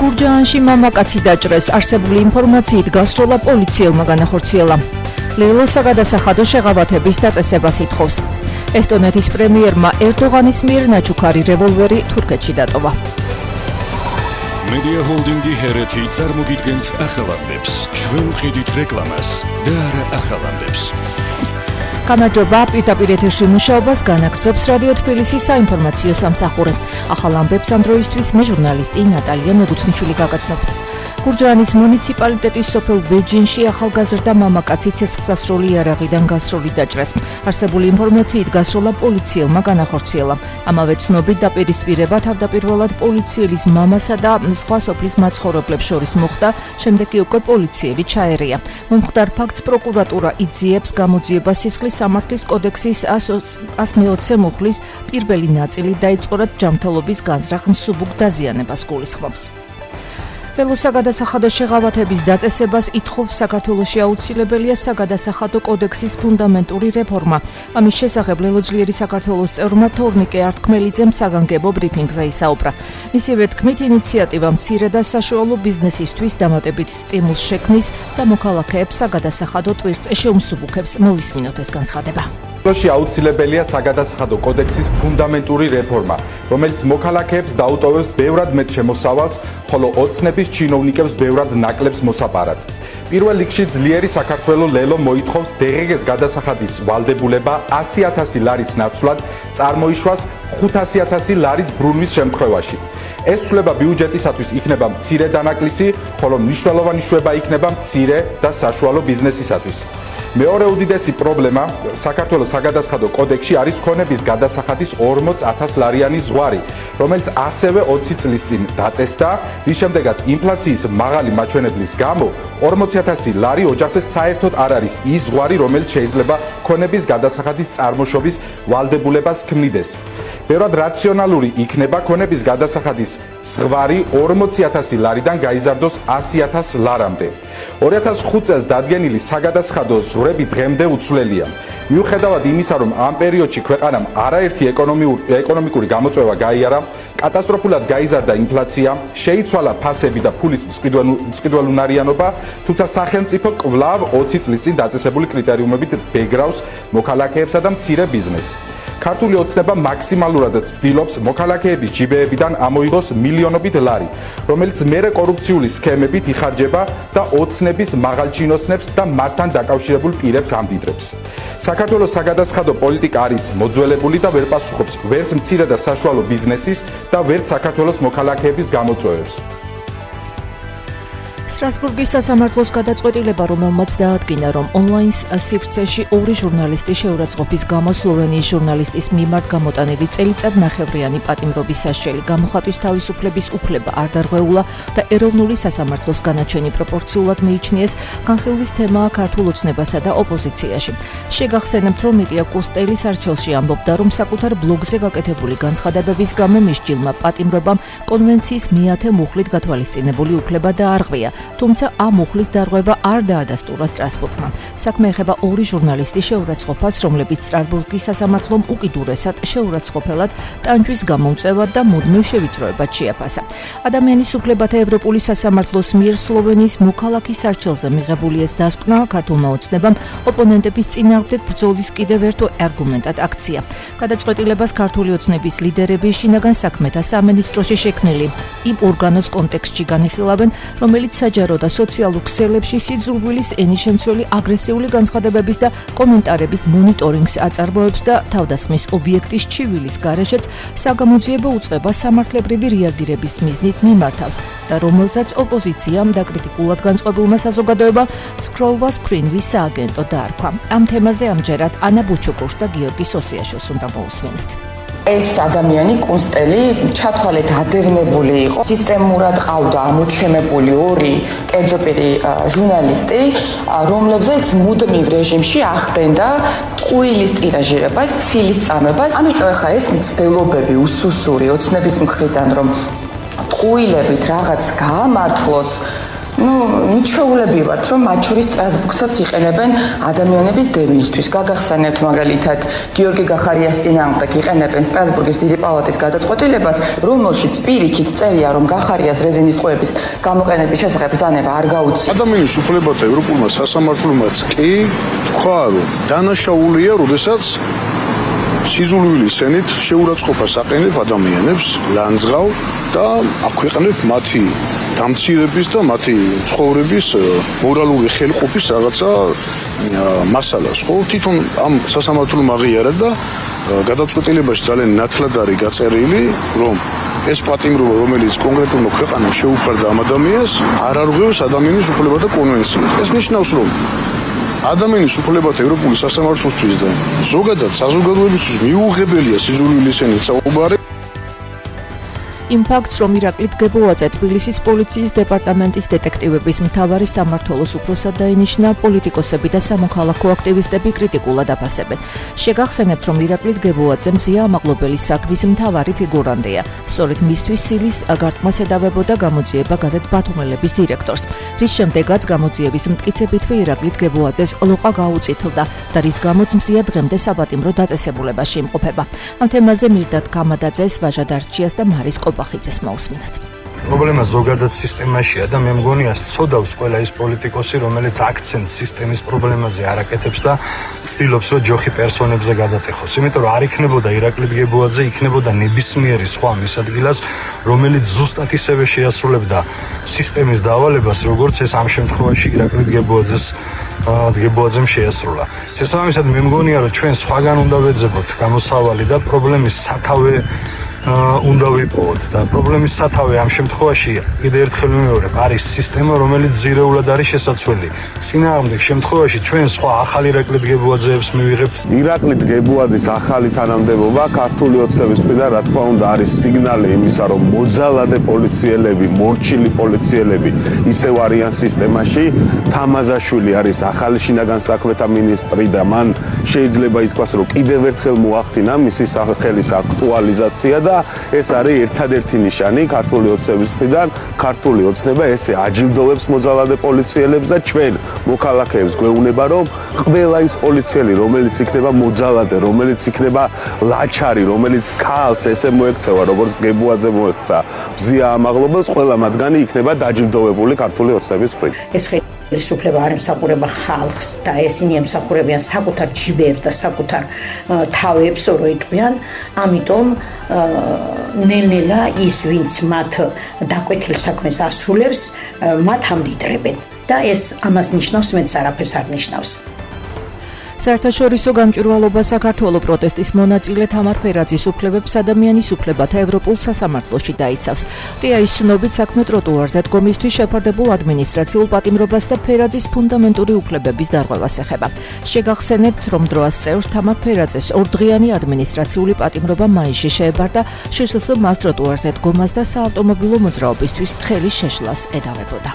გურჯაანში მამაკაცი დაჭრეს, არსებული ინფორმაციით გასროლა პოლიციელმა განახორციელა. ლელოსა გადასახადო შეღავათების დაწესებას ითხოვს. ესტონეთის პრემიერმა ერდოღანის მიერ ნაჩუქარი რევოლვერი თურქეთში დატოვა. Media Holdingi Hereti წარმოგიდგენთ ახალამდებს. ჩვენ ვყიდით რეკლამას და არა ახალამდებს. გამარჯობა, პირდაპირ ეთერში მუშაობას განაგრძობს რადიო თბილისის საინფორმაციო სამსახური. ახალ ამბებს ამ დროისთვის მე ჟურნალისტი ნატალია მეგუთმიშვილი გაგაცნობთ. გურჯაანის მუნიციპალიტეტის სოფელ ვეჯინში ახალგაზრდა მამაკაცი ცეცხლსასროლი იარაღიდან გასროლი დაჭრეს. არსებული ინფორმაციით გასროლა პოლიციელმა განახორციელა. ამავე ცნობით დაპირისპირება თავდაპირველად პოლიციელის მამასა და სხვა სოფლის მაცხოვრებლებს შორის მოხდა, შემდეგ კი უკვე პოლიციელი ჩაერია. მომხდარ ფაქტს პროკურატურა იძიებს გამოძიებას სისხლის სამართლის კოდექსის 120 მუხლის პირველი ნაწილი დაიწყორათ ჯანმრთელობის განზრახ მსუბუქ დაზიანებას გულისხმობს. ლელოსა გადასახადო შეღავათების დაწესებას ითხოვს საქართველოში აუცილებელია საგადასახადო კოდექსის ფუნდამენტური რეფორმა. ამის შესახებ ლელოძლიერი საქართველოს წევრმა თორნიკე ართქმელიძემ საგანგებო ბრიფინგზე ისაუბრა. მისივე თქმით, ინიციატივა მცირე და საშუალო ბიზნესისთვის დამატებით სტიმულს შექმნის და მოქალაქეებს საგადასახადო ტვირთს შეუმსუბუქებს. მოვისმინოთ ეს განცხადება. საქართველოში აუცილებელია საგადასახადო კოდექსის ფუნდამენტური რეფორმა, რომელიც მოქალაქეებს დაუტოვებს ბევრად მეტ შემოსავალს, ხოლო ოცნების ჩინოვნიკებს ბევრად ნაკლებს მოსაპარად. პირველ რიგში ძლიერი საქართველო ლელო მოითხოვს დღგ-ს გადასახადის ვალდებულება 100,000 ლარის ნაცვლად წარმოიშვას 500,000 ლარის ბრუნვის შემთხვევაში. ეს ცვლილება ბიუჯეტისათვის იქნება მცირე დანაკლისი, ხოლო მნიშვნელოვანი შვება იქნება მცირე და საშუალო ბიზნესისათვის. მეორე უდიდესი პრობლემა საქართველოს საგადასახადო კოდექსში არის ქონების გადასახადის 40,000 ლარიანი ზღვარი, რომელიც ასევე 20 წლის წინ დაწესდა, რის შემდეგაც ინფლაციის მაღალი მაჩვენებლის გამო 40,000 ლარი ოჯახზე საერთოდ არ არის ის ზღვარი, რომელიც შეიძლება ქონების გადასახადის წარმოშობის ვალდებულებას ქმნიდეს. ბევრად რაციონალური იქნება ქონების გადასახადის ზღვარი 40,000 ლარიდან გაიზარდოს 100,000 ლარამდე. 2005 წელს დადგენილი საგადასახადო ზღვრები დღემდე უცვლელია. მიუხედავად იმისა, რომ ამ პერიოდში ქვეყანამ არაერთი ეკონომიკური გამოწვევა გაიარა, კატასტროფულად გაიზარდა ინფლაცია, შეიცვალა ფასები და ფულის მწკიდველუნარიანობა, თუმცა სახელმწიფო კვლავ 20 წლის წინ დაწესებული კრიტერიუმებით ბეგრავს მოქალაქეებსა და მცირე ბიზნესს. ქართული ოცნება მაქსიმალურად ცდილობს მოქალაქეების ჯიბეებიდან ამოიღოს მილიონობით ლარი, რომელიც მერე კორუფციული სქემებით იხარჯება და ოცნების მაღალჩინოსნებს და მათთან დაკავშირებულ პირებს ამდიდრებს. საქართველოს საგადასახადო პოლიტიკა არის მოძველებული და ვერ პასუხობს ვერც მცირე და საშუალო ბიზნესის და ვერც საქართველოს მოქალაქეების გამოწვევებს. სტრასბურგის სასამართლოს გადაწყვეტილება, რომელმაც დაადგინა, რომ ონლაინ სივრცეში ორი ჟურნალისტი შეურაცხყოფის გამო სლოვენიის ჟურნალისტის მიმართ გამოტანილი წელიწადნახევრიანი პატიმრობის საშელი გამოხატვის თავისუფლების უფლება არ დარღვეულა და ეროვნული სასამართლოს განაჩენი პროპორციულად მიიჩნიეს, განხილვის თემაა ქართულ ოცნებასა და ოპოზიციაში. შეგახსენებთ, რომ მიტია კუსტელის არჩევლში ამბობდა, რომ საკუთარ ბლოგზე გაკეთებული განცხადებების გამო მის ჯილმა პატიმრობამ კონვენციის მე-10 მუხლით გათვალისწინებული უფლება დაარღვია. თუმცა ამ მუხლის დარღვევა არ დაადასტურა სტრასბურგმა. საქმე ეხება ორი ჟურნალისტის შეურაცხყოფას, რომლებიც სტრასბურგის სასამართლომ უკიდურესად შეურაცხყოფელად ტანჯვის გამომწევად და მუდმივ შევიწროებად შეაფასა. ადამიანის უფლებათა ევროპული სასამართლოს მიერ სლოვენიის მოქალაქის არჩევლზე მიღებული ეს დასკვნა ქართულმა ოცნებამ ოპონენტების წინააღმდეგ ბრძოლის კიდევ ერთ არგუმენტად აქცია. გადაწყვეტილებას ქართული ოცნების ლიდერები შინაგან საქმეთა სამინისტროში შექმნილი იმ ორგანოს კონტექსტში განიხილავენ, რომელიც საჯარო და სოციალურ ქსელებში სიძულვილის ენიშემცველი აგრესიული განცხადებების და კომენტარების მონიტორინგს აწარმოებს და თავდასხმის ობიექტის ჩივილის გარეშეც საგამოძიებო უწყება სამართლებრივი რეაგირების მიზნით მიმართავს და რომელსაც ოპოზიციამ და კრიტიკულად განწყობილმა საზოგადოებამ Scroll Screen-ვის სააგენტო დაარქვა. ამ თემაზე ამჯერად ანა ბუჩუკურს და გიორგი სოსიაშვილს უნდა მოусმინეთ. ეს ადამიანი კუსტელი ჩათვალეთ ადევნებული იყო. სისტემურად ყავდა ამოჩემებული ორი კერძოპირი ჟურნალისტი, რომლებზეც მუდმივ რეჟიმში ახდენდა ტყუილის ტირაჟირებას, ცილის წამებას. ამიტომ ახლა ეს მცდელობები უსუსური ოცნების მხრიდან, რომ ტყუილებით რაღაც გაამართლოს, მიჩვეულები ვართ, რომ მათ შორის სტრასბურგსაც იყენებენ ადამიანების დევნისთვის. გაგახსენებთ მაგალითად გიორგი გახარიას წინააღმდეგ იყენებენ სტრასბურგის დიდი პალატის გადაწყვეტილებას, რომელშიც პირიქით წერია, რომ გახარიას რეზინის ტყვეების გამოყენების შესახებ ბრძანება არ გაუწია. ადამიანის უფლებათა ევროპულმა სასამართლომაც კი თქვა, რომ დანაშაულია, როდესაც სიძულვილის ენით შეურაცხყოფას აყენებ ადამიანებს, ლანძღავ და აქვეყნებ მათი დამცირების და მათი ცხოვრების მორალური ხელყოფის რაღაცა მასალას, ხო? თვითონ ამ სასამართლომ აღიარა და გადაწყვეტილებაში ძალიან ნათლად არის გაწერილი, რომ ეს პატიმრობა, რომელიც კონკრეტულმა ქვეყანამ შეუფარდა ამ ადამიანს, არ არღვევს ადამიანის უფლებათა კონვენციას. ეს ნიშნავს, რომ ადამიანის უფლებათა ევროპული სასამართლოსთვის და ზოგადად საზოგადოებისთვის მიუღებელია სიძულვილის ენით საუბარი. იმ ფაქტს, რომ ირაკლი დგებოაძე თბილისის პოლიციის დეპარტამენტის დეტექტივების მთავარი სამმართველოს უფროსად დაინიშნა, პოლიტიკოსები და სამოქალაქო აქტივისტები კრიტიკულად აფასებენ. შეგახსენებთ, რომ ირაკლი დგებოაძე მზია ამაღლობელის საქმის მთავარი ფიგურანტია. სწორედ მისთვის სილის გარტყმას ედავებოდა გამოძიება გაზეთ ბათუმელების დირექტორს, რის შემდეგაც გამოძიების მტკიცებითვე ირაკლი დგებოაძეს ლოყა გაუწითლდა და რის გამოც მზია დღემდე საპატიმრო დაწესებულებაში იმყოფება. ამ თემაზე მირდად გამადაძეს, ვაჟა დარჩიას და მარის ყობახიძეს მოусმინათ. პრობლემა ზოგადად სისტემაშია და მე მგონი სწოდავს ყველა ის პოლიტიკოსი, რომელიც აქცენტს სისტემის პრობლემაზე არ აკეთებს და ცდილობს, რომ ჯოხი პერსონებზე გადატეხოს. იმიტომ რომ არ იქნებოდა ირაკლი დგებოაძე, იქნებოდა ნებისმიერი სხვა მისადგილას, რომელიც ზუსტად ისევე შეასრულებდა სისტემის დავალებას, როგორც ეს ამ შემთხვევაში ირაკლი დგებოაძემ შეასრულა. შესაბამისად, მე მგონია, რომ ჩვენ სხვაგან უნდა ვეძებოთ გამოსავალი და პრობლემის სათავე უნდა ვიპოვოთ და პრობლემის სათავე ამ შემთხვევაში კიდევ ერთხელ ვიმეორებ, არის სისტემა, რომელიც ზირეულად არის შესაცვლელი. წინააღმდეგ შემთხვევაში ჩვენ სხვა ახალი ირაკლი დგებოაძეებს მივიღებთ. ირაკლი დგებოაძის ახალი თანამდებობა ქართული ოცნების მხრიდან, რა თქმა უნდა, არის სიგნალი იმისა, რომ მოძალადე პოლიციელები, მორჩილი პოლიციელები ისევ არიან სისტემაში. თამაზაშვილი არის ახალი შინაგან საქმეთა მინისტრი და მან შეიძლება ითქვას, რომ კიდევ ერთხელ მოახდინა მისი სახელის აქტუალიზაცია და ეს არის ერთადერთი ნიშანი ქართული ოცნების მხრიდან. ქართული ოცნება ესე აჯილდოვებს მოძალადე პოლიციელებს და ჩვენ მოქალაქეებს გვეუბნება, რომ ყველა ის პოლიციელი, რომელიც იქნება მოძალადე, რომელიც იქნება ლაჩარი, რომელიც ქალს ესე მოექცევა, როგორც დგებოაძე მოექცა მზია ამაღლობელს, ყველა მათგანი იქნება დაჯილდოვებული ქართული ოცნების მხრიდან. ეს უფლება არ ემსახურება ხალხს და ესენი ემსახურებიან საკუთარ ჯიბებს და საკუთარ თავებს, რო იტყვიან, ამიტომ ნელ-ნელა ის, ვინც მათ დაკვეთილ საქმეს ასრულებს, მათ ამდიდრებენ და ეს ამას ნიშნავს, მეც არაფერს არ ნიშნავს. საერთაშორისო გამჭვირვალობა საქართველოს პროტესტის მონაწილე თამარ ფერაძის უფლებებს ადამიანის უფლებათა ევროპულ სასამართლოში დაიცავს. ტიაის ცნობით საქმე ტროტუარზე დგომისთვის შეფარდებულ ადმინისტრაციულ პატიმრობას და ფერაძის ფუნდამენტური უფლებების დარღვევას ეხება. შეგახსენებთ, რომ დროას წევრს თამარ ფერაძეს ორდღიანი ადმინისტრაციული პატიმრობა მაისში შეებარდა, შსს მას ტროტუარზე დგომას და საავტომობილო მოძრაობისთვის ხელის შეშლას ედავებოდა.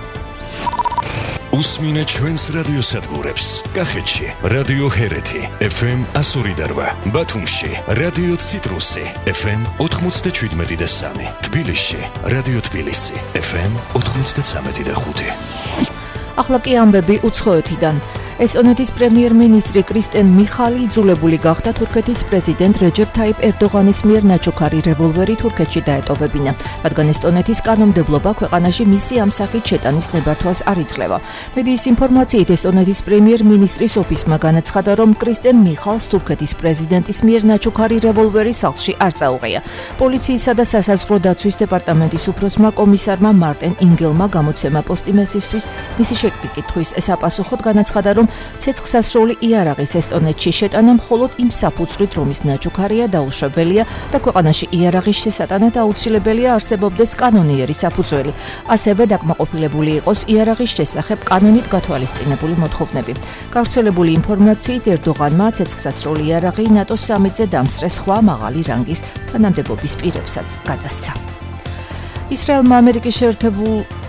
უსმინე ჩვენს რადიოსადგურებს. კახეთში რადიო ჰერეთი FM 102.8, ბათუმში რადიო ციტრუსი FM 97.3, თბილისში რადიო თბილისი FM 93.5. ახლა კი ამბები უცხოეთიდან. ესტონეთის პრემიერ-მინისტრი კრისტენ მიხალი იძულებული გახდა თურქეთის პრეზიდენტ რეჯეფ თაიპ ერდოღანის მიერ ნაჩუქარი რევოლვერი თურქეთში დაეტოვებინა, რადგან ესტონეთის კანონმდებლობა ქვეყანაში მისი ამ სახით შეტანის ნებართვას არ იძლევა. მედიის ინფორმაციით ესტონეთის პრემიერ-მინისტრის ოფისმა განაცხადა, რომ კრისტენ მიხალს თურქეთის პრეზიდენტის მიერ ნაჩუქარი რევოლვერი სახლში არ წაუღია. პოლიციისა და სასაზღვრო დაცვის დეპარტამენტის უფროსმა კომისარმა მარტენ ინგელმა გამოცემა პოსტიმესისთვის მისი შეკითხვის საპასუხოდ განაცხადა, რომ ცეცხლსასროლი იარაღის ესტონეთში შეტანა მხოლოდ იმ საფუძვლით, რომ ის ნაჩუქარია დაუშვებელია და ქვეყანაში იარაღის შესატანად აუცილებელია არსებობდეს კანონიერი საფუძველი. ასევე დაკმაყოფილებული იყოს იარაღის შესახებ კანონით გათვალისწინებული მოთხოვნები. გავრცელებული ინფორმაციით ერდოღანმა ცეცხლსასროლი იარაღი ნატოს სამიტზე დამსწრე სხვა მაღალი რანგის თანამდებობის პირებსაც გადასცა. ისრაელმა ამერიკის შეერთებულ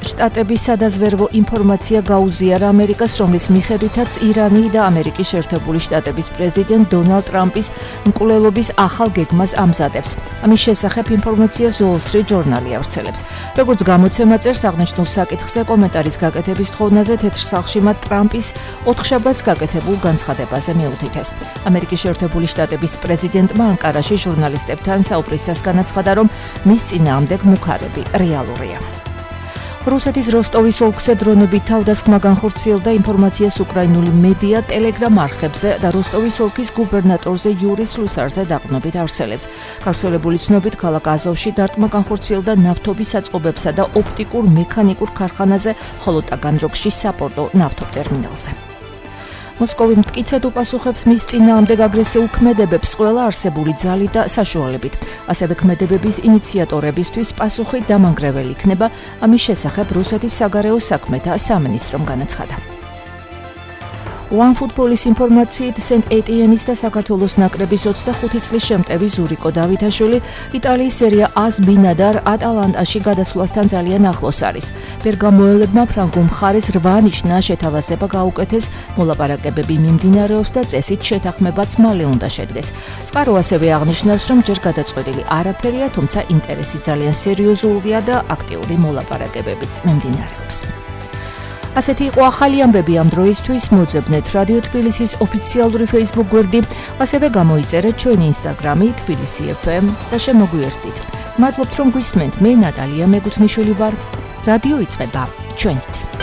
შტატების სადაზვერვო ინფორმაცია გაუზიარა ამერიკას, რომლის მიხედვითაც ირანი და ამერიკის შეერთებული შტატების პრეზიდენტ დონალდ ტრამპის მკვლელობის ახალ გეგმას ამზადებს. ამის შესახებ ინფორმაციას Wall Street Journal-ი ავრცელებს. როგორც გამოცემა წერს, აღნიშნულ საკითხზე კომენტარის გაკეთების თხოვნაზე თეთრ სახლში მათ ტრამპის 4 შაბათს გაკეთებულ განცხადებაზე მიუთითეს. ამერიკის შეერთებული შტატების პრეზიდენტმა ანკარაში ჟურნალისტებთან საუბრისას განაცხადა, რომ მის წინააღმდეგ მუქარები რეალურია. რუსეთის როსტოვის ოლქზე დრონებით თავდასხმა განხორციელდა ინფორმაციას უკრაინული მედია Telegram არხებზე და როსტოვის ოლქის გუბერნატორზე იური სლუსარზე დაყრდნობით ავრცელებს. გავრცელებული ცნობით, ქალაქ აზოვში დარტყმა განხორციელდა ნავთობის საწყობებსა და ოპტიკურ მექანიკურ ქარხანაზე, ხოლო ტაგანროგში საპორტო ნავთობტერმინალზე. მოსკოვი მტკიცედ უპასუხებს მის წინააღმდეგ აგრესიულ ქმედებებს ყველა არსებული ძალით და საშუალებით. ასევე ქმედებების ინიციატორებისთვის პასუხი დამანგრეველი იქნება, ამის შესახებ რუსეთის საგარეო საქმეთა სამინისტრომ განაცხადა. OneFootball-ის ინფორმაციით, Saint-Étienne-ის და საქართველოს ნაკრების 25 წლის შემტევი ზურიკო დავითაშვილი იტალიის სერია A-ს ბინადარ ატალანტაში გადასვლასთან ძალიან ახლოს არის. ბერგამოელებმა ფრანგულ მხარეს 8 ნიშნა შეთავაზება გაუკეთეს, მოლაპარაკებები მიმდინარეობს და წესით შეთანხმებაც მალე უნდა შედგეს. წყარო ასევე აღნიშნავს, რომ ჯერ გადაწყვეტილი არაფერია, თუმცა ინტერესი ძალიან სერიოზულია და აქტიური მოლაპარაკებებიც მიმდინარეობს. ასეთი იყო ახალი ამბები ამ დროისთვის. მოძებნეთ რადიო თბილისის ოფიციალური Facebook გვერდი, ასევე გამოიწერეთ ჩვენი Instagram-ი თბილისი FM და შემოგვიერთდით. მადლობთ, რომ გვისმენთ. მე ნატალია მეგუთნიშვილი ვარ. რადიო იწყება ჩვენით.